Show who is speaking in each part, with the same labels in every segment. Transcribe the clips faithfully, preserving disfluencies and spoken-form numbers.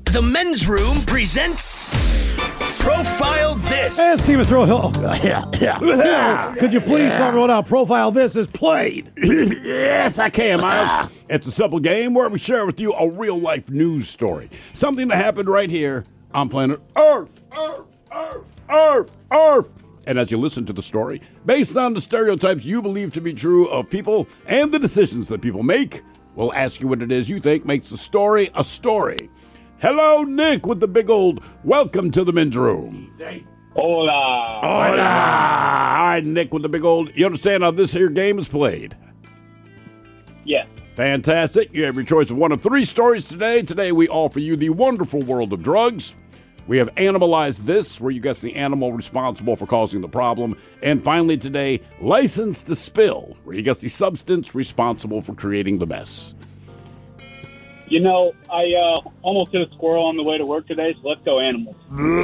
Speaker 1: The Men's Room presents Profile This.
Speaker 2: And Steven Throw Hill. Yeah, yeah, yeah. Could you please yeah. tell me what how Profile This is played?
Speaker 3: Yes, I can, Miles. It's a simple game where we share with you a real-life news story. Something that happened right here on planet Earth. Earth, Earth, Earth, Earth. And as you listen to the story, based on the stereotypes you believe to be true of people and the decisions that people make, we'll ask you what it is you think makes the story a story. Hello, Nick, with the big old welcome to the Men's Room.
Speaker 4: Hola.
Speaker 3: Hola. All right, Nick, with the big old, you understand how this here game is played?
Speaker 4: Yes.
Speaker 3: Fantastic. You have your choice of one of three stories today. Today, we offer you the wonderful world of drugs. We have Animalized This, where you guess the animal responsible for causing the problem. And finally today, License to Spill, where you guess the substance responsible for creating the mess.
Speaker 4: You know, I uh, almost hit a squirrel on the way to work today, so let's go animals.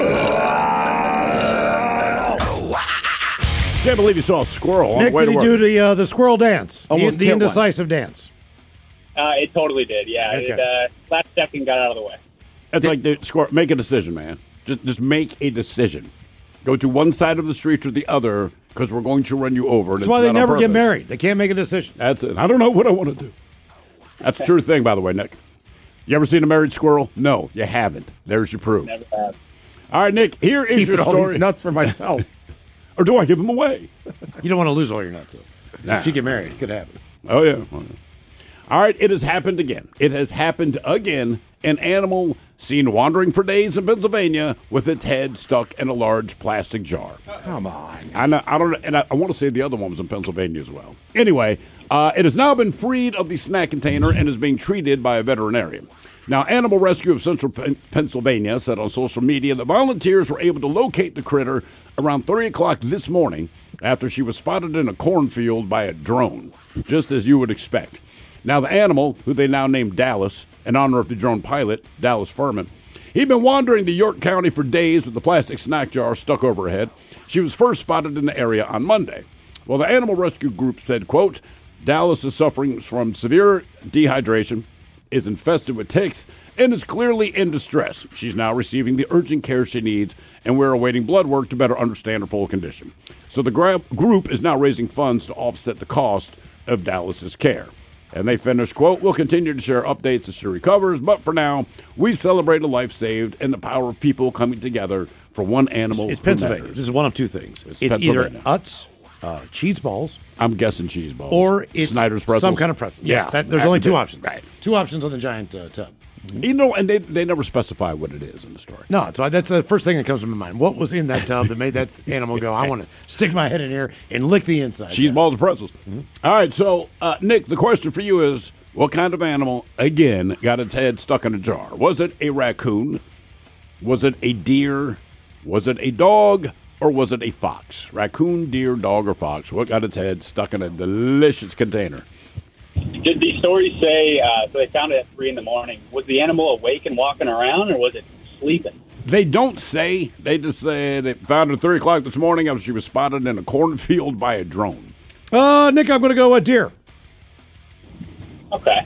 Speaker 3: Can't believe you saw a squirrel on
Speaker 2: Nick,
Speaker 3: the way
Speaker 2: did
Speaker 3: to
Speaker 2: he
Speaker 3: work.
Speaker 2: do the, uh, the squirrel dance?
Speaker 5: Almost
Speaker 2: the, the
Speaker 5: hit
Speaker 2: indecisive
Speaker 5: one.
Speaker 2: dance.
Speaker 4: Uh, it totally did, yeah.
Speaker 2: Okay.
Speaker 4: It, uh, last second got out of the way.
Speaker 3: It's like, the squirrel, make a decision, man. Just, just make a decision. Go to one side of the street or the other, because we're going to run you over.
Speaker 2: That's why they never get married. They can't make a decision.
Speaker 3: That's it. I don't know what I want to do. That's a true thing, by the way, Nick. You ever seen a married squirrel? No, you haven't. There's your proof.
Speaker 4: Never have.
Speaker 3: All right, Nick, here is
Speaker 5: Keeping
Speaker 3: your
Speaker 5: all
Speaker 3: story.
Speaker 5: these nuts for myself.
Speaker 3: Or do I give them away?
Speaker 2: You don't want to lose all your nuts, though.
Speaker 3: Nah.
Speaker 2: If you get married, it could happen.
Speaker 3: Oh, yeah. All right, it has happened again. It has happened again. An animal seen wandering for days in Pennsylvania with its head stuck in a large plastic jar.
Speaker 5: Come on.
Speaker 3: I, know, I don't, and I, I want to say the other one was in Pennsylvania as well. Anyway, uh, it has now been freed of the snack container and is being treated by a veterinarian. Now, Animal Rescue of Central Pen- Pennsylvania said on social media that volunteers were able to locate the critter around three o'clock this morning after she was spotted in a cornfield by a drone, just as you would expect. Now, the animal, who they now named Dallas, in honor of the drone pilot, Dallas Furman, he'd been wandering to York County for days with the plastic snack jar stuck over her head. She was first spotted in the area on Monday. Well, the Animal Rescue Group said, quote, Dallas is suffering from severe dehydration, is infested with ticks, and is clearly in distress. She's now receiving the urgent care she needs, and we're awaiting blood work to better understand her full condition. So the gra- group is now raising funds to offset the cost of Dallas's care. And they finished, quote, we'll continue to share updates as she recovers, but for now, we celebrate a life saved and the power of people coming together for one animal.
Speaker 2: It's Pennsylvania. This is one of two things. It's, it's either Utz, uh, cheese balls,
Speaker 3: I'm guessing cheese balls.
Speaker 2: or it's
Speaker 3: Snyder's pretzels.
Speaker 2: some kind of pretzel.
Speaker 3: Yeah.
Speaker 2: Yes, that, there's
Speaker 3: That-
Speaker 2: only two
Speaker 3: that-
Speaker 2: options.
Speaker 3: Right.
Speaker 2: Two options on the giant uh, tub.
Speaker 3: You know, and they they never specify what it is in the story.
Speaker 2: No, so that's the first thing that comes to my mind. What was in that tub that made that animal go, I want to stick my head in here and lick the inside?
Speaker 3: Cheese balls and pretzels. Mm-hmm. All right, so, uh, Nick, the question for you is, what kind of animal, again, got its head stuck in a jar? Was it a raccoon? Was it a deer? Was it a dog? Or was it a fox? Raccoon, deer, dog, or fox? What got its head stuck in a delicious container?
Speaker 4: Did the story say, uh, so they found it at three in the morning, was the animal awake and walking around, or was it sleeping?
Speaker 3: They don't say. They just say they found her at three o'clock this morning after she was spotted in a cornfield by a drone.
Speaker 2: Uh, Nick, I'm going to go uh, deer.
Speaker 4: Okay.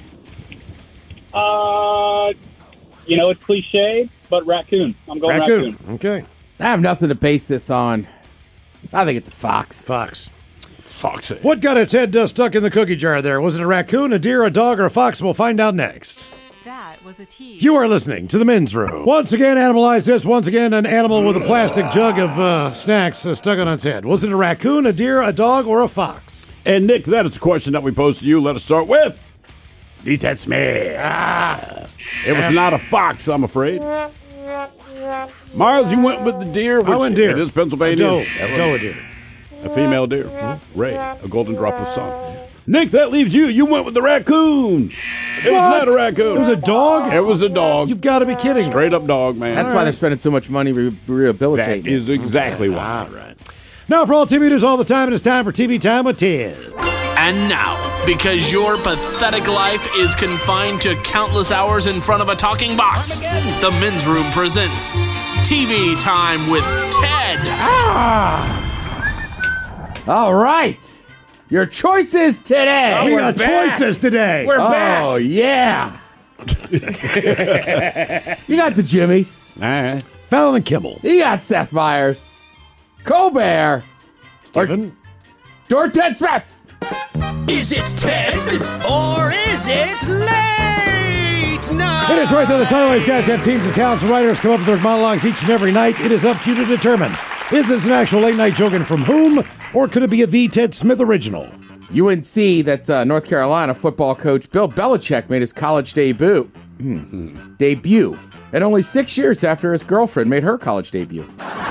Speaker 4: Uh, you know, it's cliche, but raccoon. I'm going raccoon.
Speaker 2: Raccoon. Okay.
Speaker 5: I have nothing to base this on. I think it's a fox.
Speaker 2: Fox.
Speaker 3: Fox.
Speaker 2: What got its head uh, stuck in the cookie jar there? Was it a raccoon, a deer, a dog, or a fox? We'll find out next.
Speaker 6: That was a tease.
Speaker 2: You are listening to The Men's Room. Once again, Animalize This. Once again, an animal with a plastic jug of uh, snacks uh, stuck on its head. Was it a raccoon, a deer, a dog, or a fox?
Speaker 3: And, Nick, that is the question that we posed to you. Let us start with... That's me. Ah, it was not a fox, I'm afraid. Miles, you went with the deer. Which
Speaker 2: I went deer.
Speaker 3: It is Pennsylvania.
Speaker 2: A doe. A doe deer.
Speaker 3: A female deer. Mm-hmm. Ray, a golden drop of sun. Nick, that leaves you. You went with the raccoon. It
Speaker 2: What?
Speaker 3: was not a raccoon.
Speaker 2: It was a dog?
Speaker 3: It was a dog.
Speaker 2: You've got to be kidding.
Speaker 3: Straight up dog, man.
Speaker 5: That's why they're spending so much money re-
Speaker 3: That
Speaker 5: rehabilitating.
Speaker 3: is exactly why.
Speaker 2: All right. Now, for all T V news all the time, it is time for T V Time with Ted.
Speaker 1: And now, because your pathetic life is confined to countless hours in front of a talking box, the Men's Room presents T V Time with Ted.
Speaker 5: Ah! All right. Your choices today.
Speaker 2: we
Speaker 5: We're
Speaker 2: got
Speaker 5: back.
Speaker 2: choices today.
Speaker 5: We're back. Oh, yeah. You got the Jimmies.
Speaker 3: All right.
Speaker 2: Fallon and Kimmel.
Speaker 5: You got Seth Meyers. Colbert.
Speaker 2: Stephen.
Speaker 5: Or Ted Smith.
Speaker 6: Is it Ted or is it late night?
Speaker 2: It is right there. The Title A's guys have teams of talents and writers come up with their monologues each and every night. It is up to you to determine. Is this an actual late night joke and from whom? Or could it be a The Ted Smith original?
Speaker 5: U N C, that's uh, North Carolina football coach Bill Belichick made his college debut. Hmm. Debut. And only six years after his girlfriend made her college debut.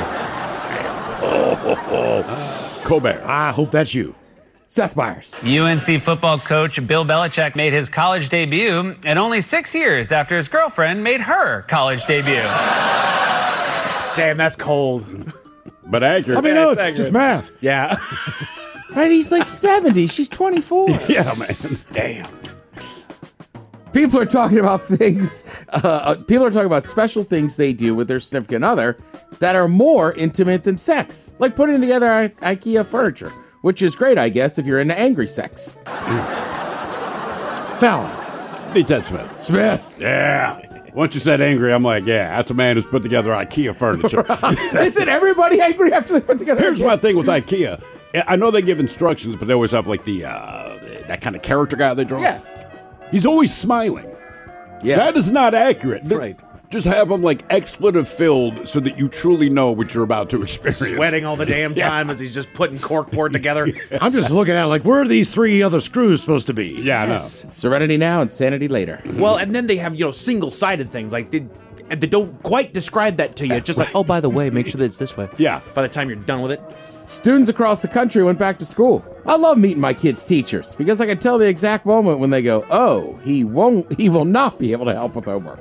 Speaker 3: Colbert.
Speaker 2: I hope that's you.
Speaker 5: Seth Meyers.
Speaker 7: U N C football coach Bill Belichick made his college debut and only six years after his girlfriend made her college debut.
Speaker 8: Damn, that's cold.
Speaker 3: But accurate.
Speaker 2: I mean, no, it's just math.
Speaker 8: Yeah.
Speaker 5: Right, he's like seventy. She's twenty-four.
Speaker 3: Yeah, man.
Speaker 8: Damn.
Speaker 5: People are talking about things, uh, people are talking about special things they do with their significant other that are more intimate than sex. Like putting together I- IKEA furniture, which is great, I guess, if you're into angry sex.
Speaker 2: Fallon.
Speaker 3: The Ted Smith.
Speaker 5: Smith.
Speaker 3: Yeah. Once you said angry, I'm like, yeah, that's a man who's put together IKEA furniture.
Speaker 5: Isn't everybody angry after they put together
Speaker 3: Here's
Speaker 5: IKEA?
Speaker 3: my thing with IKEA. I know they give instructions, but they always have like the uh, that kind of character guy they draw.
Speaker 5: Yeah.
Speaker 3: He's always smiling.
Speaker 5: Yeah.
Speaker 3: That is not accurate.
Speaker 8: Right.
Speaker 3: Just have them like expletive filled so that you truly know what you're about to experience.
Speaker 8: Sweating all the damn time as he's just putting corkboard together.
Speaker 2: I'm just looking at it like, where are these three other screws supposed to be?
Speaker 3: Yeah, I know.
Speaker 5: Serenity now, insanity later.
Speaker 8: Well, and then they have, you know, single-sided things. Like, they, and they don't quite describe that to you. It's just like, oh, by the way, make sure that it's this way.
Speaker 3: Yeah.
Speaker 8: By the time you're done with it.
Speaker 5: Students across the country went back to school. I love meeting my kids' teachers because I can tell the exact moment when they go, oh, he won't, he will not be able to help with homework.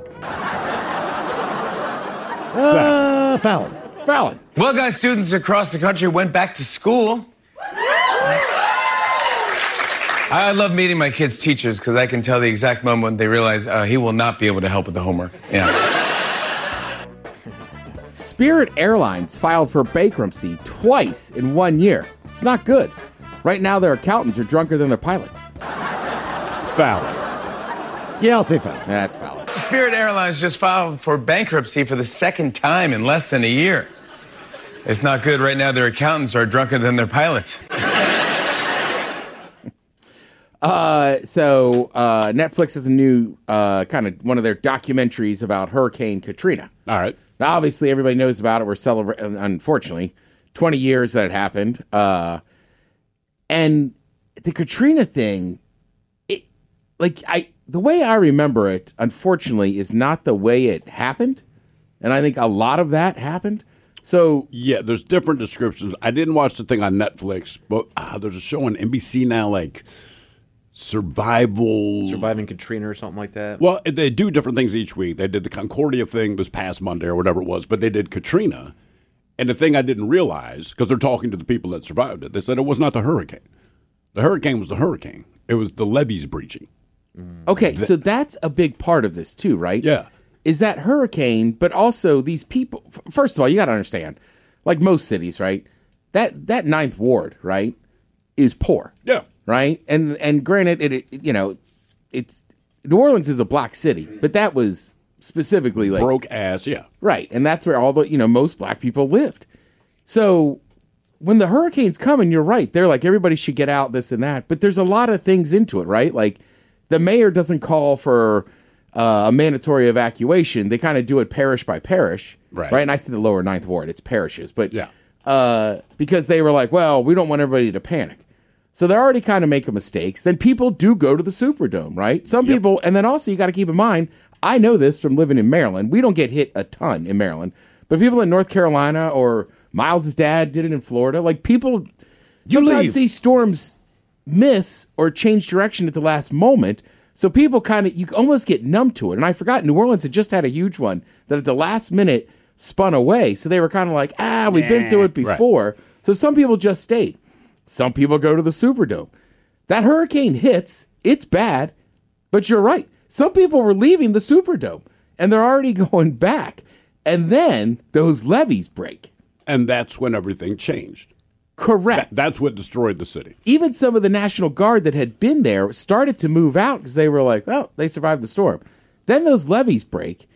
Speaker 2: Uh, Fallon.
Speaker 5: Fallon.
Speaker 9: Well, guys, students across the country went back to school. I love meeting my kids' teachers because I can tell the exact moment when they realize uh, he will not be able to help with the homework. Yeah.
Speaker 5: Spirit Airlines filed for bankruptcy twice in one year. It's not good. Right now, their accountants are drunker than their pilots.
Speaker 3: Fallon.
Speaker 2: Yeah, I'll say Fallon.
Speaker 5: That's Fallon.
Speaker 9: Spirit Airlines just filed for bankruptcy for the second time in less than a year. It's not good. Right now, their accountants are drunker than their pilots.
Speaker 5: Uh, so uh, Netflix has a new uh, kind of one of their documentaries about Hurricane Katrina.
Speaker 3: All right.
Speaker 5: Now, obviously, everybody knows about it. We're celebrating, unfortunately, twenty years that it happened. Uh, and the Katrina thing, it, like I, the way I remember it, unfortunately, is not the way it happened. And I think a lot of that happened. So
Speaker 3: Yeah, there's different descriptions. I didn't watch the thing on Netflix, but uh, there's a show on N B C now, like survival.
Speaker 8: Surviving Katrina or something like that.
Speaker 3: Well, they do different things each week. They did the Concordia thing this past Monday or whatever it was, but they did Katrina. And the thing I didn't realize, because they're talking to the people that survived it, they said it was not the hurricane. The hurricane was the hurricane. It was the levees breaching.
Speaker 5: Okay, so that's a big part of this too, right?
Speaker 3: Yeah.
Speaker 5: Is that hurricane, but also these people. f- First of all, you got to understand, like most cities, right? That that Ninth Ward, right, is poor,
Speaker 3: Yeah.
Speaker 5: right? And and granted, it, it you know, it's New Orleans is a black city, but that was specifically like
Speaker 3: Broke ass, yeah.
Speaker 5: right, and that's where all the you know most black people lived. So when the hurricane's coming, you're right. They're like everybody should get out, this and that. But there's a lot of things into it, right? Like the mayor doesn't call for uh, a mandatory evacuation. They kind of do it parish by parish,
Speaker 3: Right.
Speaker 5: right? And I see the lower Ninth Ward; it's parishes, but
Speaker 3: Yeah.
Speaker 5: uh, because they were like, well, we don't want everybody to panic. So they're already kind of making mistakes. Then people do go to the Superdome, right? Some
Speaker 3: Yep.
Speaker 5: people, and then also you got to keep in mind, I know this from living in Maryland. We don't get hit a ton in Maryland, but people in North Carolina or Miles's dad did it in Florida. Like people, sometimes
Speaker 2: leave.
Speaker 5: these storms miss or change direction at the last moment. So people kind of, you almost get numb to it. And I forgot New Orleans had just had a huge one that at the last minute spun away. So they were kind of like, ah, we've been through it
Speaker 3: Right.
Speaker 5: before. So some people just stayed. Some people go to the Superdome. That hurricane hits, it's bad, but you're right. Some people were leaving the Superdome and they're already going back. And then those levees break.
Speaker 3: And that's when everything changed.
Speaker 5: Correct.
Speaker 3: That, that's what destroyed the city.
Speaker 5: Even some of the National Guard that had been there started to move out because they were like, oh, they survived the storm. Then those levees break.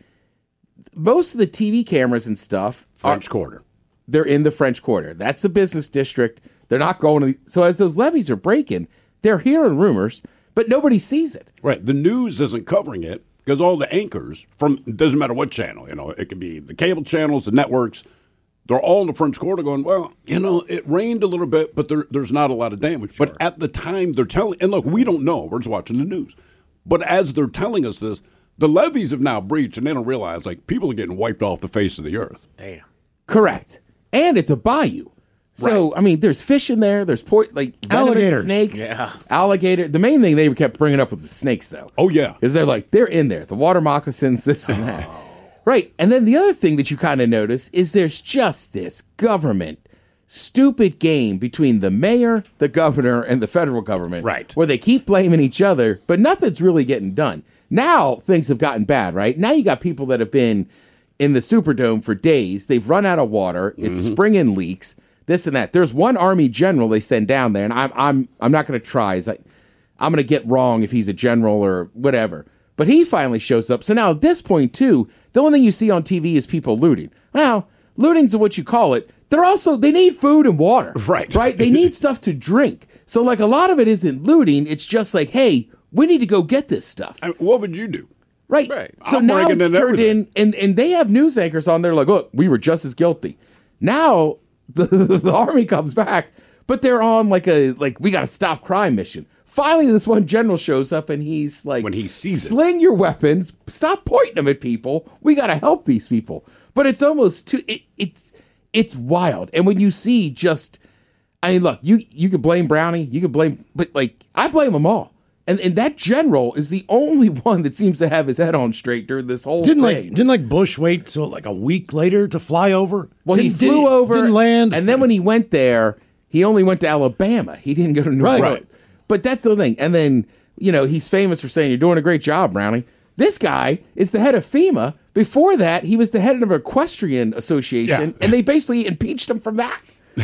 Speaker 5: Most of the T V cameras and stuff
Speaker 3: French
Speaker 5: are,
Speaker 3: Quarter.
Speaker 5: They're in the French Quarter. That's the business district. They're not going to. The, so as those levees are breaking, they're hearing rumors, but nobody sees it.
Speaker 3: Right. The news isn't covering it because all the anchors from it doesn't matter what channel. You know, it could be the cable channels, the networks. They're all in the French Quarter going, well, you know, it rained a little bit, but there, there's not a lot of damage. Sure. But at the time they're telling, and look, we don't know. We're just watching the news. But as they're telling us this, the levees have now breached, and they don't realize, like, people are getting wiped off the face of the earth.
Speaker 8: Damn.
Speaker 5: Correct. And it's a bayou. So, right. I mean, there's fish in there. There's po- like
Speaker 2: alligators,
Speaker 5: snakes,
Speaker 8: yeah.
Speaker 5: alligator. The main thing they kept bringing up was the snakes, though.
Speaker 3: Oh, yeah.
Speaker 5: Because they're like, they're in there. The water moccasins, this and that. Oh. Right. And then the other thing that you kind of notice is there's just this government stupid game between the mayor, the governor, and the federal government.
Speaker 3: Right.
Speaker 5: Where they keep blaming each other, but nothing's really getting done. Now things have gotten bad, right? Now you got people that have been in the Superdome for days. They've run out of water. It's mm-hmm. springing leaks, this and that. There's one Army general they send down there, and I'm I'm I'm not going to try. It's like, I'm going to get wrong if he's a general or whatever. But he finally shows up. So now at this point, too, the only thing you see on T V is people looting. Well, looting's what you call it. They're also, they need food and water.
Speaker 3: Right.
Speaker 5: Right? They need stuff to drink. So, like, a lot of it isn't looting. It's just like, hey, we need to go get this stuff.
Speaker 3: I mean, what would you do?
Speaker 5: Right.
Speaker 8: right.
Speaker 5: So
Speaker 3: I'm
Speaker 5: now it's
Speaker 3: in
Speaker 5: turned
Speaker 3: everything.
Speaker 5: in, and, and they have news anchors on there like, look, we were just as guilty. Now the, the Army comes back, but they're on like a, like, we got to stop crime mission. Finally, this one general shows up, and he's like,
Speaker 3: when he sees it.
Speaker 5: Sling your weapons. Stop pointing them at people. We got to help these people. But it's almost too, it, it's, it's wild. And when you see just, I mean, look, you, you could blame Brownie. You could blame, but like, I blame them all. And and that general is the only one that seems to have his head on straight during this whole
Speaker 2: didn't
Speaker 5: thing.
Speaker 2: Like, didn't like Bush wait till like a week later to fly over?
Speaker 5: Well,
Speaker 2: didn't,
Speaker 5: he flew
Speaker 2: did,
Speaker 5: over.
Speaker 2: Didn't land.
Speaker 5: And then when he went there, he only went to Alabama. He didn't go to New York.
Speaker 2: Right.
Speaker 5: But that's the thing. And then, you know, he's famous for saying, you're doing a great job, Brownie. This guy is the head of FEMA. Before that, he was the head of an equestrian association,
Speaker 3: Yeah.
Speaker 5: and they basically impeached him from that.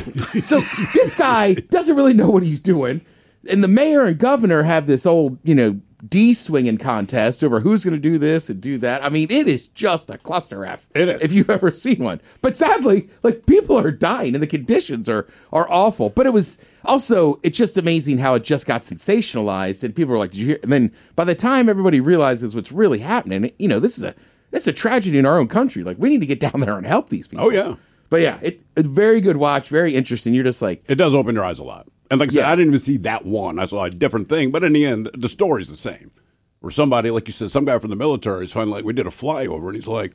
Speaker 5: So this guy doesn't really know what he's doing. And the mayor and governor have this old, you know, D-swinging contest over who's going to do this and do that. I mean, it is just a cluster F.
Speaker 3: It is.
Speaker 5: If you've ever seen one. But sadly, like, people are dying and the conditions are are awful. But it was also, it's just amazing how it just got sensationalized and people were like, did you hear? And then by the time everybody realizes what's really happening, you know, this is a this is a tragedy in our own country. Like, we need to get down there and help these people.
Speaker 3: Oh, yeah.
Speaker 5: But yeah, it, a very good watch, very interesting. You're just like,
Speaker 3: It does open your eyes a lot. And like I said,
Speaker 5: Yeah.
Speaker 3: I didn't even see that one. I saw a different thing. But in the end, the story's the same. Where somebody, like you said, some guy from the military is finally like, we did a flyover, and he's like,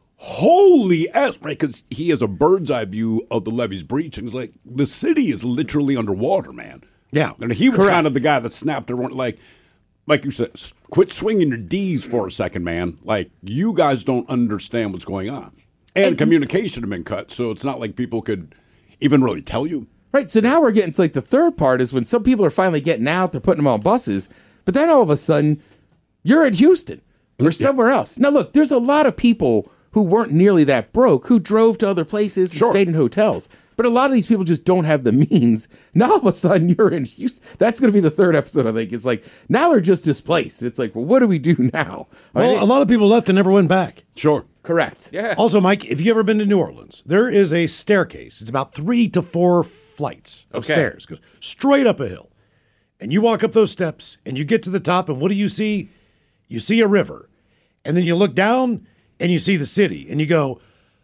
Speaker 3: holy ass, right? Because he has a bird's eye view of the levee's breach, and he's like, the city is literally underwater, man.
Speaker 2: Yeah.
Speaker 3: And he was
Speaker 5: Correct.
Speaker 3: kind of the guy that snapped everyone, like, like you said, s- quit swinging your D's for a second, man. Like, you guys don't understand what's going on. And,
Speaker 5: And-
Speaker 3: communication had been cut, so it's not like people could even really tell you.
Speaker 5: right, so now we're getting to like the third part is when some people are finally getting out, they're putting them on buses, but then all of a sudden, you're in Houston or somewhere else. Now, look, there's a lot of people who weren't nearly that broke who drove to other places and
Speaker 3: Sure.
Speaker 5: stayed in hotels. But a lot of these people just don't have the means. Now, all of a sudden, you're in Houston. That's going to be the third episode, I think. It's like, now they're just displaced. It's like, well, what do we do now? I mean,
Speaker 2: Well, a lot of people left and never went back.
Speaker 3: Sure.
Speaker 5: correct.
Speaker 8: Yeah.
Speaker 2: Also, Mike, if you ever been to New Orleans, there is a staircase. It's about three to four flights of
Speaker 8: Okay.
Speaker 2: stairs. Goes straight up a hill. And you walk up those steps, and you get to the top, and what do you see? You see a river. And then you look down, and you see the city. And you go,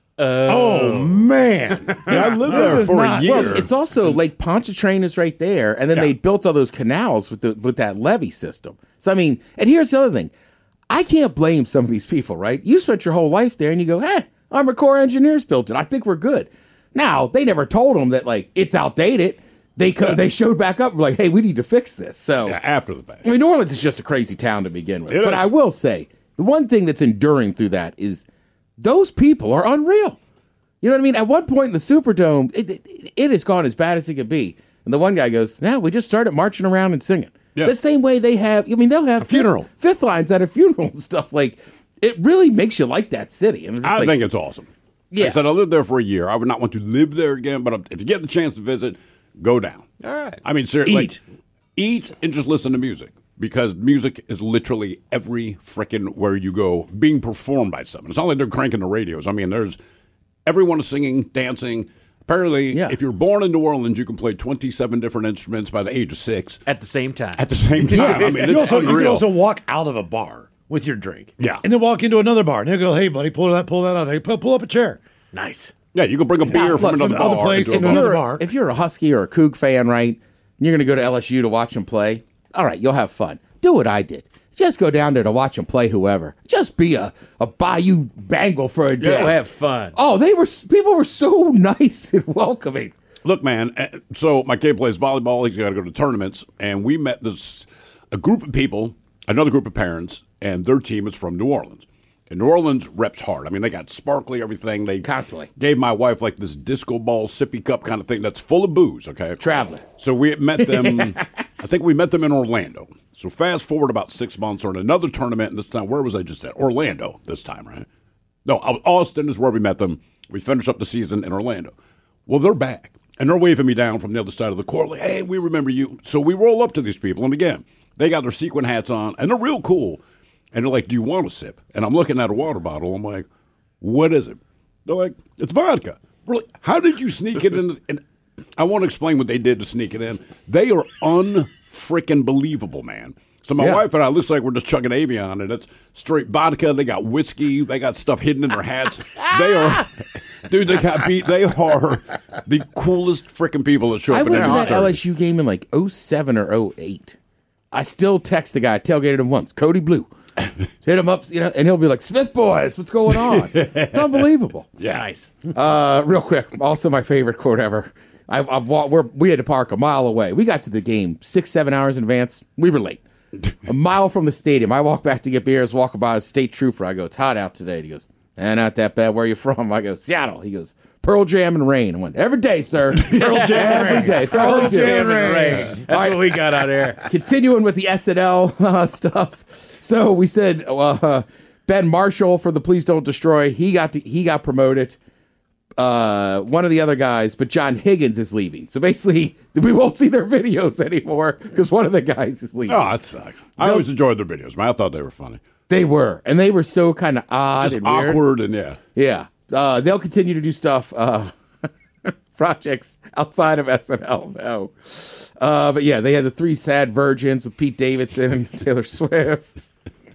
Speaker 2: oh, man.
Speaker 3: Yeah, I lived
Speaker 2: This
Speaker 3: there
Speaker 2: is
Speaker 3: for
Speaker 2: not-
Speaker 3: a year.
Speaker 5: Well, it's also Lake Pontchartrain is right there, and then
Speaker 3: Yeah.
Speaker 5: they built all those canals with the with that levee system. So I mean, and here's the other thing: I can't blame some of these people, right? You spent your whole life there, and you go, "Hey, Army Corps engineers built it. I think we're good." Now they never told them that like it's outdated. They co- they showed back up like, "Hey, we need to fix this." So
Speaker 3: Yeah, after the fact.
Speaker 5: I mean, New Orleans is just a crazy town to begin with.
Speaker 3: It
Speaker 5: but
Speaker 3: is.
Speaker 5: I will say the one thing that's enduring through that is those people are unreal. You know what I mean? At one point in the Superdome, it, it, it has gone as bad as it could be. And the one guy goes, "Yeah, we just started marching around and singing."
Speaker 3: Yeah.
Speaker 5: The same way they have, I mean, they'll have
Speaker 2: A funeral.
Speaker 5: Fifth, fifth lines at a funeral and stuff. Like, it really makes you like that city. And it's
Speaker 3: I
Speaker 5: like,
Speaker 3: think it's awesome.
Speaker 5: Yeah.
Speaker 3: I said I lived there for a year. I would not want to live there again, but if you get the chance to visit, go down.
Speaker 8: All right.
Speaker 3: I mean, seriously,
Speaker 2: Eat.
Speaker 3: like, eat and just listen to music. because music is literally every frickin' where you go being performed by someone. It's not like they're cranking the radios. I mean, there's everyone is singing, dancing. Apparently,
Speaker 8: Yeah.
Speaker 3: if you're born in New Orleans, you can play twenty-seven different instruments by the age of six.
Speaker 8: At the same time.
Speaker 3: At the same time. I mean,
Speaker 2: You
Speaker 3: it's
Speaker 2: also, you
Speaker 3: unreal.
Speaker 2: can also walk out of a bar with your drink.
Speaker 3: Yeah.
Speaker 2: And then walk into another bar. And they'll go, hey, buddy, pull that, pull that out. They pull, pull up a chair.
Speaker 8: Nice.
Speaker 3: yeah, you can bring a beer
Speaker 2: look,
Speaker 3: from
Speaker 2: from
Speaker 3: another
Speaker 2: the other
Speaker 3: bar
Speaker 2: place
Speaker 3: into a
Speaker 2: into
Speaker 3: bar.
Speaker 2: another
Speaker 5: You're-
Speaker 2: bar.
Speaker 5: If you're a Husky or a Coug fan, right, and you're going to go to L S U to watch them play, all right, you'll have fun. Do what I did. Just go down there to watch them play whoever. Just be a, a Bayou Bengal for a day.
Speaker 8: Go have fun.
Speaker 5: Oh, they were people were so nice and welcoming.
Speaker 3: Look, man, uh, so my kid plays volleyball. He's got to go to tournaments. And we met this a group of people, another group of parents, and their team is from New Orleans. And New Orleans reps hard. I mean, they got sparkly everything. They
Speaker 5: Constantly.
Speaker 3: gave my wife like this disco ball sippy cup kind of thing that's full of booze, okay?
Speaker 5: Traveling.
Speaker 3: So we met them, I think we met them in Orlando. So fast forward about six months, or in another tournament, and this time, where was I just at? Orlando this time, right? No, Austin is where we met them. We finished up the season in Orlando. Well, they're back, and they're waving me down from the other side of the court, like, hey, we remember you. So we roll up to these people, and again, they got their sequin hats on, and they're real cool. And they're like, do you want a sip? And I'm looking at a water bottle. I'm like, what is it? They're like, it's vodka. We're like, how did you sneak it in? And I want to explain what they did to sneak it in. They are unfreaking believable, man. So my
Speaker 5: Yeah.
Speaker 3: wife and I, looks like we're just chugging Avion, and it's straight vodka. They got whiskey. They got stuff hidden in their hats. They are, dude, they got beat. They are the coolest freaking people that show up
Speaker 5: I
Speaker 3: in
Speaker 5: went to
Speaker 3: any
Speaker 5: that
Speaker 3: tournament.
Speaker 5: L S U game in like oh seven or oh eight. I still text the guy. I tailgated him once. Cody Blue. Hit him up, you know, and he'll be like, Smith boys, what's going on? It's unbelievable.
Speaker 3: Yeah.
Speaker 8: Nice.
Speaker 5: Uh, real quick, also my favorite quote ever. I, I wa- we're, we had to park a mile away. We got to the game six, seven hours in advance. We were late. A mile from the stadium. I walk back to get beers, walk by a state trooper. I go, it's hot out today. He goes, eh, not that bad. Where are you from? I go, Seattle. He goes, Pearl Jam and rain. I went, every day, sir. Pearl Jam every day. It's all
Speaker 8: Pearl
Speaker 5: we do.
Speaker 8: Jam and rain. That's what we got out here.
Speaker 5: Continuing with the S N L uh, stuff. So we said uh, Ben Marshall for the Please Don't Destroy. He got to, he got promoted. Uh, one of the other guys, but John Higgins is leaving. So basically, we won't see their videos anymore because one of the guys is leaving.
Speaker 3: Oh, that sucks. I always enjoyed their videos, man. I thought they were funny.
Speaker 5: They were, and they were so kind of odd
Speaker 3: Just
Speaker 5: and weird.
Speaker 3: awkward and yeah.
Speaker 5: Yeah, uh, they'll continue to do stuff, uh, projects outside of S N L now. Uh, but yeah, they had the Three Sad Virgins with Pete Davidson and Taylor Swift.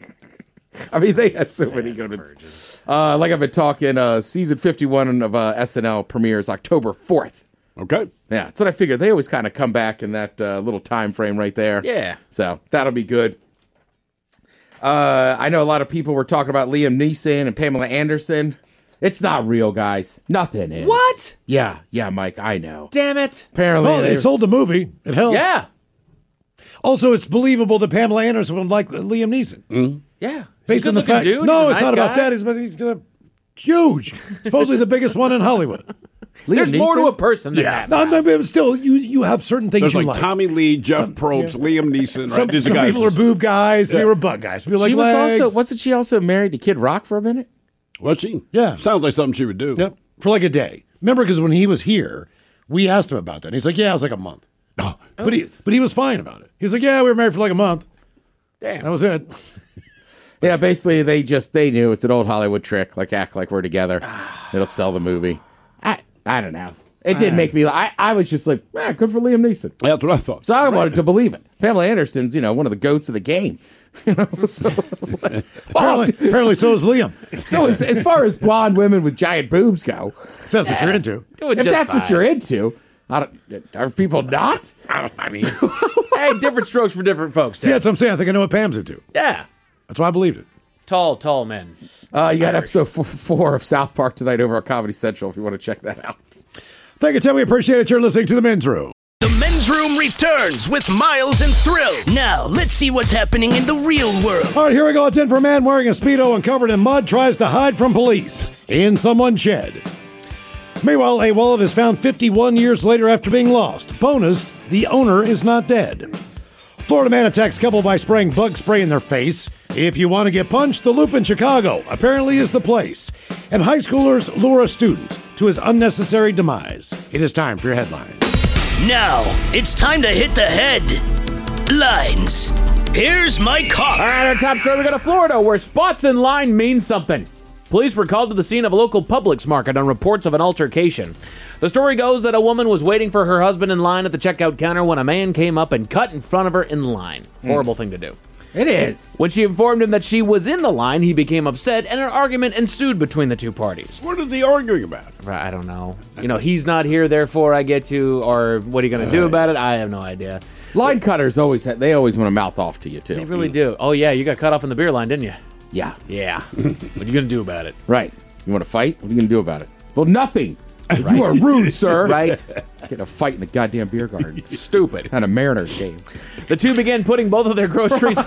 Speaker 5: I mean, they had so Sad many good ones. Uh, like I've been talking, uh, season fifty-one of uh, S N L premieres October fourth.
Speaker 3: Okay.
Speaker 5: Yeah, that's what I figured. They always kind of come back in that uh, little time frame right there.
Speaker 8: Yeah.
Speaker 5: So that'll be good. Uh, I know a lot of people were talking about Liam Neeson and Pamela Anderson. It's not real, guys. Nothing is.
Speaker 8: What?
Speaker 5: Yeah, yeah, Mike, I know.
Speaker 8: Damn it.
Speaker 5: Apparently,
Speaker 2: Well,
Speaker 5: they-
Speaker 2: it sold the movie. It helped.
Speaker 8: Yeah.
Speaker 2: Also, it's believable that Pamela Anderson would like Liam Neeson.
Speaker 8: Yeah.
Speaker 2: Based
Speaker 8: He's a
Speaker 2: on the
Speaker 8: good-looking
Speaker 2: fact,
Speaker 8: dude.
Speaker 2: no,
Speaker 8: He's a
Speaker 2: it's
Speaker 8: nice
Speaker 2: not about
Speaker 8: guy.
Speaker 2: that. He's, he's gonna huge. Supposedly the biggest one in Hollywood.
Speaker 5: Liam
Speaker 8: There's more to
Speaker 5: Neeson?
Speaker 8: a person than that.
Speaker 2: No, no, but still, you you have certain things
Speaker 3: There's
Speaker 2: you
Speaker 3: like,
Speaker 2: like.
Speaker 3: Tommy Lee, Jeff Probst, Liam Neeson. Right?
Speaker 2: Some,
Speaker 3: These
Speaker 2: some
Speaker 3: guys
Speaker 2: people are
Speaker 3: just-
Speaker 2: boob guys. Some people are butt guys. Some people
Speaker 5: She
Speaker 2: like
Speaker 5: was
Speaker 2: legs.
Speaker 5: also, wasn't she also married to Kid Rock for a minute?
Speaker 3: Was she?
Speaker 2: Yeah.
Speaker 3: Sounds like something she would do.
Speaker 2: Yep, for like a day. Remember, because when he was here, we asked him about that. And he's like, "Yeah, it was like a month."
Speaker 3: Oh.
Speaker 2: But he but he was fine about it. He's like, "Yeah, we were married for like a month.
Speaker 8: Damn.
Speaker 2: That was it."
Speaker 5: Yeah, basically, they just, they knew it's an old Hollywood trick, like act like we're together. It'll sell the movie. I I don't know. It did make me, I, I was just like, man, good for Liam Neeson.
Speaker 3: That's what I thought.
Speaker 5: So I wanted to believe it. Pamela Anderson's, you know, one of the goats of the game. You know, so,
Speaker 2: apparently, apparently, so is Liam.
Speaker 5: so as, as far as blonde women with giant boobs go,
Speaker 2: If that's what you're into.
Speaker 8: Doing
Speaker 5: if
Speaker 8: just
Speaker 5: that's what
Speaker 8: fine.
Speaker 5: you're into, I don't, are people not?
Speaker 8: I mean, hey, different strokes for different folks.
Speaker 2: See,
Speaker 8: Ted.
Speaker 2: that's what I'm saying. I think I know what Pam's into.
Speaker 8: Yeah.
Speaker 2: That's why I believed it.
Speaker 8: Tall, tall men.
Speaker 5: Uh, you got episode four, four of South Park tonight over at Comedy Central if you want to check that out.
Speaker 2: Thank you, Tim. We appreciate it. You're listening to The Men's Room.
Speaker 6: The Men's Room returns with Miles and Thrill. Now, let's see what's happening in the real world.
Speaker 2: All right, here we go. A Denver man wearing a Speedo and covered in mud tries to hide from police in someone's shed. Meanwhile, a wallet is found fifty-one years later after being lost. Bonus, the owner is not dead. Florida man attacks couple by spraying bug spray in their face. If you want to get punched, the Loop in Chicago apparently is the place. And high schoolers lure a student to his unnecessary demise. It is time for your headlines.
Speaker 6: Now, it's time to hit the head. Lines. Here's my car.
Speaker 8: All right, our top story, we go to Florida, where spots in line mean something. Police were called to the scene of a local Publix market on reports of an altercation. The story goes that a woman was waiting for her husband in line at the checkout counter when a man came up and cut in front of her in line. Mm. Horrible thing to do.
Speaker 5: It is.
Speaker 8: When she informed him that she was in the line, he became upset, and an argument ensued between the two parties.
Speaker 3: What is he arguing about?
Speaker 8: Right, I don't know. You know, he's not here, therefore I get to, or what are you going to do about it? I have no idea.
Speaker 5: Line cutters always ha- they always want to mouth off to you too.
Speaker 8: They really do. Oh yeah, you got cut off in the beer line, didn't you?
Speaker 5: Yeah.
Speaker 8: Yeah. What are you going to do about it?
Speaker 5: Right. You want to fight? What are you going to do about it? Well, nothing. Right. You are rude, sir.
Speaker 8: Right.
Speaker 5: Get a fight in the goddamn beer garden.
Speaker 8: Stupid.
Speaker 5: And a Mariners game.
Speaker 8: The two began putting both of their groceries.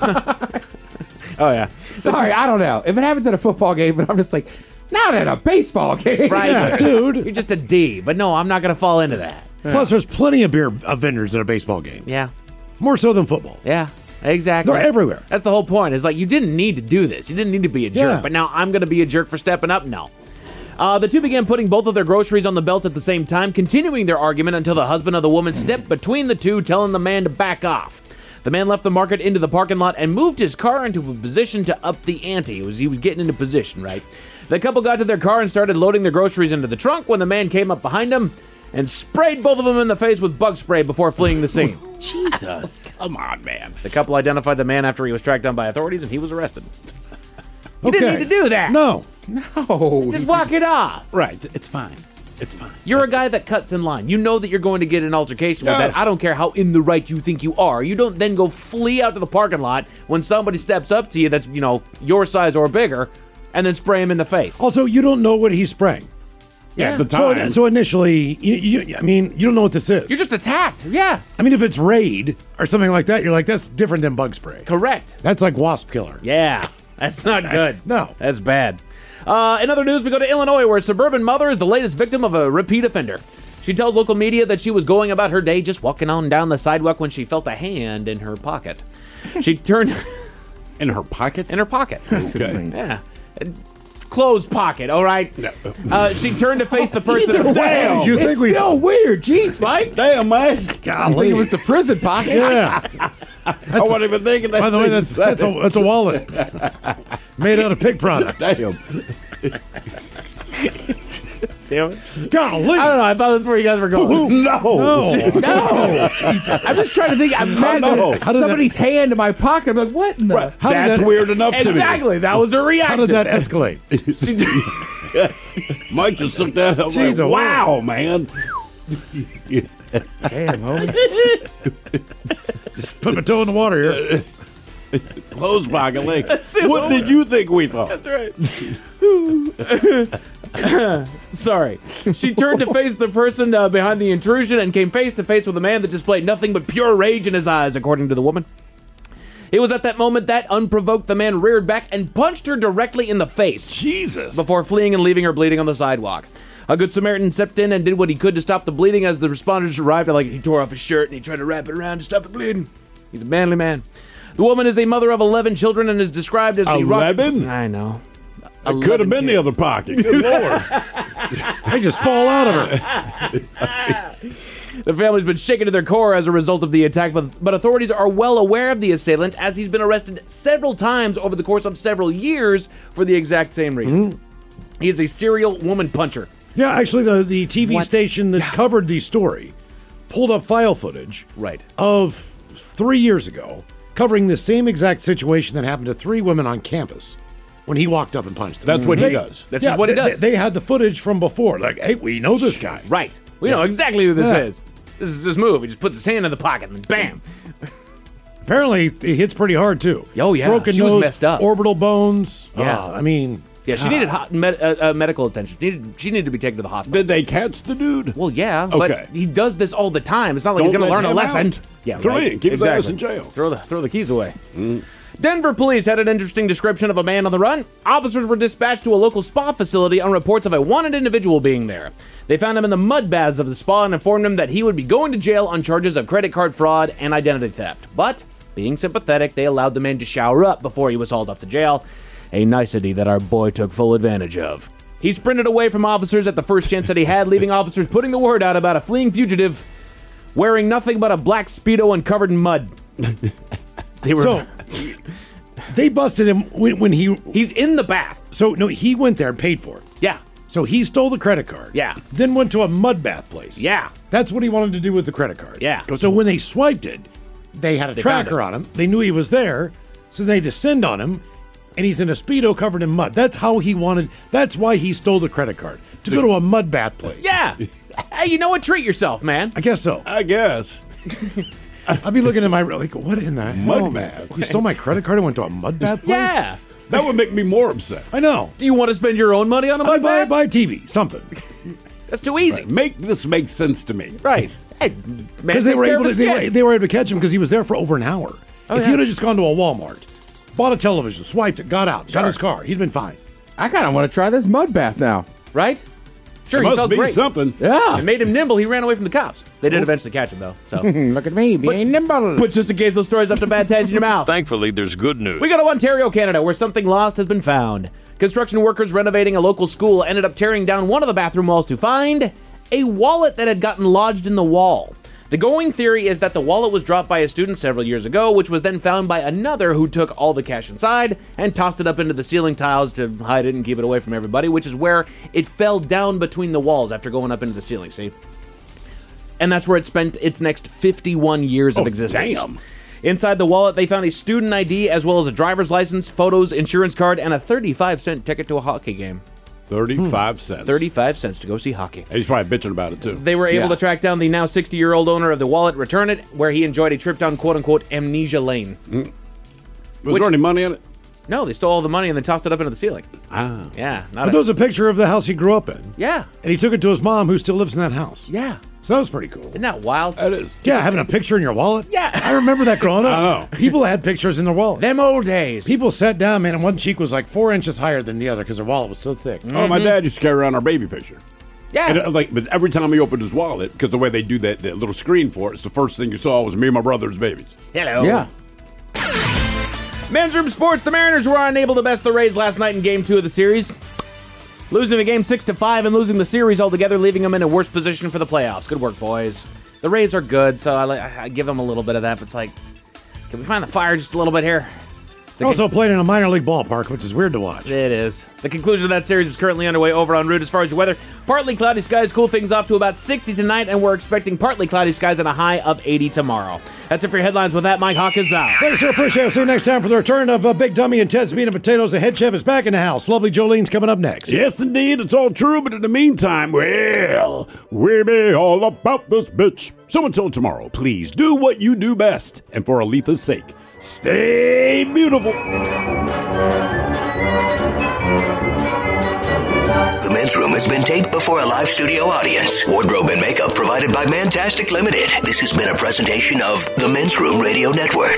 Speaker 8: Oh yeah.
Speaker 5: Sorry, I don't know. If it happens at a football game, but I'm just like, not at a baseball game.
Speaker 8: Right.
Speaker 2: Yeah, dude.
Speaker 8: You're just a D. But no, I'm not going to fall into that.
Speaker 2: Plus, there's plenty of beer uh, vendors at a baseball game.
Speaker 8: Yeah.
Speaker 2: More so than football.
Speaker 8: Yeah. Exactly.
Speaker 2: They're everywhere.
Speaker 8: That's the whole point. It's like, you didn't need to do this. You didn't need to be a jerk.
Speaker 2: Yeah.
Speaker 8: But now I'm going to be a jerk for stepping up? No. Uh, the two began putting both of their groceries on the belt at the same time, continuing their argument until the husband of the woman stepped between the two, telling the man to back off. The man left the market into the parking lot and moved his car into a position to up the ante. It was, he was getting into position, right? The couple got to their car and started loading their groceries into the trunk when the man came up behind them and sprayed both of them in the face with bug spray before fleeing the scene.
Speaker 5: Jesus.
Speaker 3: Come on, man.
Speaker 8: The couple identified the man after he was tracked down by authorities, and he was arrested. You
Speaker 2: Okay.
Speaker 8: didn't need to do that.
Speaker 2: No.
Speaker 5: No.
Speaker 8: Just walk it off.
Speaker 3: Right. It's fine. It's fine.
Speaker 8: You're a guy that cuts in line. You know that you're going to get an altercation with
Speaker 3: Yes.
Speaker 8: that. I don't care how in the right you think you are. You don't then go flee out to the parking lot when somebody steps up to you that's, you know, your size or bigger, and then spray him in the face.
Speaker 2: Also, you don't know what he's spraying.
Speaker 3: Yeah. At the
Speaker 2: So,
Speaker 3: time.
Speaker 2: so initially, you, you, I mean, you don't know what this is.
Speaker 8: You're just attacked. Yeah.
Speaker 2: I mean, if it's Raid or something like that, you're like, that's different than bug spray.
Speaker 8: Correct.
Speaker 2: That's like wasp killer.
Speaker 8: Yeah. That's not good.
Speaker 2: No.
Speaker 8: That's bad. Uh, in other news, we go to Illinois, where a suburban mother is the latest victim of a repeat offender. She tells local media that she was going about her day just walking on down the sidewalk when she felt a hand in her pocket. She turned...
Speaker 3: In her pocket?
Speaker 8: In her pocket.
Speaker 3: Okay.
Speaker 8: Yeah. Closed pocket, all right? Uh, she turned to face the person...
Speaker 5: Either way,
Speaker 2: Damn, you think
Speaker 5: it's
Speaker 2: we-
Speaker 5: still weird. Jeez, Mike.
Speaker 3: Damn, man.
Speaker 5: I think
Speaker 2: Golly.
Speaker 5: it was the prison pocket.
Speaker 2: Yeah.
Speaker 3: I wasn't even thinking that.
Speaker 2: By the way, that's that's a, that's a wallet made out of pig product.
Speaker 3: Damn.
Speaker 8: Damn it.
Speaker 2: Golly.
Speaker 8: I don't know. I thought that's where you guys were going.
Speaker 3: No.
Speaker 2: No.
Speaker 5: No. I'm just trying to think. I'm mad
Speaker 3: no.
Speaker 5: that
Speaker 2: How did
Speaker 5: somebody's hand in my pocket. I'm like, what in the?
Speaker 2: How did
Speaker 3: That's
Speaker 2: that-
Speaker 3: weird enough to me.
Speaker 8: Exactly. That was her
Speaker 2: How
Speaker 8: reaction.
Speaker 2: did that escalate?
Speaker 3: Mike just took that. I was like,
Speaker 2: Jeez, oh,
Speaker 3: wow, man.
Speaker 5: Damn, homie.
Speaker 2: Just put my toe in the water here.
Speaker 3: Close pocket leg. What did you think we thought?
Speaker 8: That's right. Sorry. She turned to face the person uh, behind the intrusion and came face to face with a man that displayed nothing but pure rage in his eyes, according to the woman. It was at that moment that, unprovoked, the man reared back and punched her directly in the face
Speaker 3: Jesus.
Speaker 8: before fleeing and leaving her bleeding on the sidewalk. A good Samaritan stepped in and did what he could to stop the bleeding. As the responders arrived, like he tore off his shirt and he tried to wrap it around to stop the bleeding. He's a manly man. The woman is a mother of eleven children and is described as the rock-
Speaker 3: eleven?
Speaker 8: I know.
Speaker 3: It could have been the other pocket. Good Lord.
Speaker 2: I just fall out of her.
Speaker 8: The family's been shaken to their core as a result of the attack, but, but authorities are well aware of the assailant, as he's been arrested several times over the course of several years for the exact same reason. Mm-hmm. He is a serial woman puncher.
Speaker 2: Yeah, actually, the, the T V
Speaker 8: What?
Speaker 2: station that covered the story pulled up file footage
Speaker 8: Right.
Speaker 2: of three years ago covering the same exact situation that happened to three women on campus when he walked up and punched them.
Speaker 3: That's what he
Speaker 2: They-
Speaker 3: does.
Speaker 8: That's just what he
Speaker 2: they-
Speaker 8: does.
Speaker 2: They, they had the footage from before. Like, hey, we know this guy.
Speaker 8: Right. We know exactly who this
Speaker 2: Yeah.
Speaker 8: is. This is his move. He just puts his hand in the pocket and bam.
Speaker 2: Apparently, it hits pretty hard, too.
Speaker 8: Oh, yeah.
Speaker 2: Broken
Speaker 8: She was
Speaker 2: nose,
Speaker 8: messed up.
Speaker 2: orbital bones.
Speaker 8: Yeah.
Speaker 2: Uh, I mean...
Speaker 8: Yeah, she needed hot med- uh, uh, medical attention. She needed, she needed to be taken to the hospital.
Speaker 3: Did they catch the dude?
Speaker 8: Well, yeah,
Speaker 3: Okay.
Speaker 8: but he does this all the time. It's not like
Speaker 3: Don't
Speaker 8: he's going to
Speaker 3: let
Speaker 8: learn a
Speaker 3: him
Speaker 8: lesson.
Speaker 3: out.
Speaker 8: Yeah,
Speaker 3: Throw
Speaker 8: right.
Speaker 3: him in. Keep his
Speaker 8: exactly.
Speaker 3: ass in jail.
Speaker 8: Throw the throw the keys away. Denver police had an interesting description of a man on the run. Officers were dispatched to a local spa facility on reports of a wanted individual being there. They found him in the mud baths of the spa and informed him that he would be going to jail on charges of credit card fraud and identity theft. But, being sympathetic, they allowed the man to shower up before he was hauled off to jail. A nicety that our boy took full advantage of. He sprinted away from officers at the first chance that he had, leaving officers putting the word out about a fleeing fugitive wearing nothing but a black Speedo and covered in mud. They were
Speaker 2: So, They busted him when, when he...
Speaker 8: He's in the bath.
Speaker 2: So, no, he went there and paid for it.
Speaker 8: Yeah.
Speaker 2: So he stole the credit card.
Speaker 8: Yeah.
Speaker 2: Then went to a mud bath place.
Speaker 8: Yeah.
Speaker 2: That's what he wanted to do with the credit card.
Speaker 8: Yeah.
Speaker 2: So when they swiped it, they had a
Speaker 8: They found
Speaker 2: tracker
Speaker 8: it.
Speaker 2: on him. They knew he was there, so they descend on him, and he's in a Speedo covered in mud. That's how he wanted... That's why he stole the credit card. To go to a mud bath place.
Speaker 8: Yeah. Hey, you know what? Treat yourself, man.
Speaker 2: I guess so.
Speaker 3: I guess.
Speaker 2: I'll be looking at my... Like, what in the
Speaker 3: Mud
Speaker 2: hell?
Speaker 3: bath.
Speaker 2: You stole my credit card and went to a mud bath place?
Speaker 8: Yeah.
Speaker 3: That would make me more upset.
Speaker 2: I know.
Speaker 8: Do you want to spend your own money on a
Speaker 2: I
Speaker 8: mud
Speaker 2: buy,
Speaker 8: bath?
Speaker 2: buy a T V, something.
Speaker 8: That's too easy.
Speaker 3: Make this make sense to me.
Speaker 8: Right. Hey,
Speaker 2: Because they were able to, they were, they were able to catch him because he was there for over an hour.
Speaker 8: Oh,
Speaker 2: if
Speaker 8: yeah.
Speaker 2: you'd have just gone to a Walmart, bought a television, swiped it, got out, got
Speaker 8: Sure.
Speaker 2: in his car, he'd been fine.
Speaker 5: I kind of want to try this mud bath now.
Speaker 8: Right? Sure,
Speaker 3: It
Speaker 8: he
Speaker 3: must
Speaker 8: felt
Speaker 3: be
Speaker 8: great.
Speaker 3: something.
Speaker 5: Yeah.
Speaker 8: It made him nimble. He ran away from the cops. They did eventually catch him, though. So,
Speaker 5: Look at me, being nimble.
Speaker 8: but just in case those stories left a bad taste in your mouth.
Speaker 10: Thankfully, there's good news.
Speaker 8: We go to Ontario, Canada, where something lost has been found. Construction workers renovating a local school ended up tearing down one of the bathroom walls to find a wallet that had gotten lodged in the wall. The going theory is that the wallet was dropped by a student several years ago, which was then found by another who took all the cash inside and tossed it up into the ceiling tiles to hide it and keep it away from everybody, which is where it fell down between the walls after going up into the ceiling, see? And that's where it spent its next fifty-one years of
Speaker 3: Oh,
Speaker 8: existence.
Speaker 3: damn.
Speaker 8: Inside the wallet, they found a student I D as well as a driver's license, photos, insurance card, and a thirty-five cent ticket to a hockey game.
Speaker 3: Thirty-five cents.
Speaker 8: thirty-five cents to go see hockey.
Speaker 3: He's probably bitching about it too.
Speaker 8: They were able
Speaker 5: Yeah.
Speaker 8: to track down the now sixty-year-old owner of the wallet, return it, where he enjoyed a trip down quote-unquote amnesia lane.
Speaker 3: Was
Speaker 8: which-
Speaker 3: there any money in it?
Speaker 8: No, they stole all the money and then tossed it up into the ceiling.
Speaker 3: Ah.
Speaker 8: Yeah, not
Speaker 2: But
Speaker 8: a,
Speaker 2: there was a picture of the house he grew up in.
Speaker 8: yeah,
Speaker 2: And he took it to his mom, who still lives in that house.
Speaker 8: yeah.
Speaker 2: So that was pretty cool.
Speaker 8: Isn't that wild?
Speaker 3: That is.
Speaker 2: Yeah, having a picture in your wallet.
Speaker 8: Yeah.
Speaker 2: I remember that growing up.
Speaker 3: I know.
Speaker 2: People had pictures in their wallet.
Speaker 8: Them old days.
Speaker 2: People sat down, man, and one cheek was like four inches higher than the other because their wallet was so thick.
Speaker 3: Oh, my dad used to carry around our baby picture.
Speaker 8: yeah.
Speaker 3: And it, was like, but every time he opened his wallet, because the way they do that, that little screen for it, it's the first thing you saw was me and my brother's babies.
Speaker 8: Hello.
Speaker 5: Yeah.
Speaker 8: Men's Room Sports, the Mariners were unable to best the Rays last night in Game two of the series. Losing the game six to five and losing the series altogether, leaving them in a worse position for the playoffs. Good work, boys. The Rays are good, so I, li- I give them a little bit of that, but it's like, can we find the fire just a little bit here?
Speaker 2: They're also playing in a minor league ballpark, which is weird to watch.
Speaker 8: It is. The conclusion of that series is currently underway over en route. As far as your weather, partly cloudy skies cool things off to about sixty tonight, and we're expecting partly cloudy skies and a high of eighty tomorrow. That's it for your headlines. With that, Mike Hawk is out.
Speaker 2: Thanks, sir. Appreciate it. See you next time for the return of uh, Big Dummy and Ted's Meat and Potatoes. The head chef is back in the house. Lovely Jolene's coming up next.
Speaker 3: Yes, indeed, it's all true, but in the meantime, well, we be all about this bitch. So until tomorrow, please do what you do best. And for Aletha's sake, stay beautiful.
Speaker 6: The Men's Room has been taped before a live studio audience. Wardrobe and makeup provided by Mantastic Limited. This has been a presentation of the Men's Room Radio Network.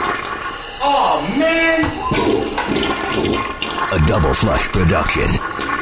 Speaker 6: Oh, man! A Double Flush production.